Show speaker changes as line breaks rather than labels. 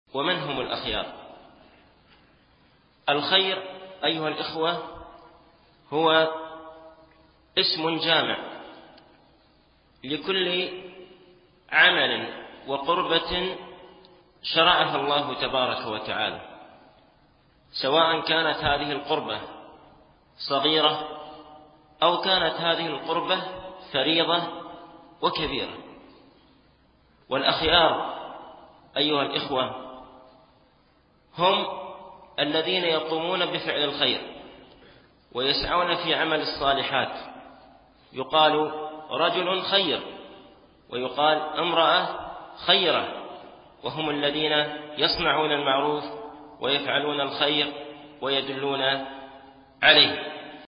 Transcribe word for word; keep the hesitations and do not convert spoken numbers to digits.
ومن هم الأخيار؟ الخير أيها الإخوة هو اسم جامع لكل عمل وقربة شرعها الله تبارك وتعالى، سواء كانت هذه القربة صغيرة أو كانت هذه القربة فريضة وكبيرة. والأخيار أيها الإخوة هم الذين يقومون بفعل الخير ويسعون في عمل الصالحات، يقال رجل خير ويقال امرأة خيرة، وهم الذين يصنعون المعروف ويفعلون الخير ويدلون عليه.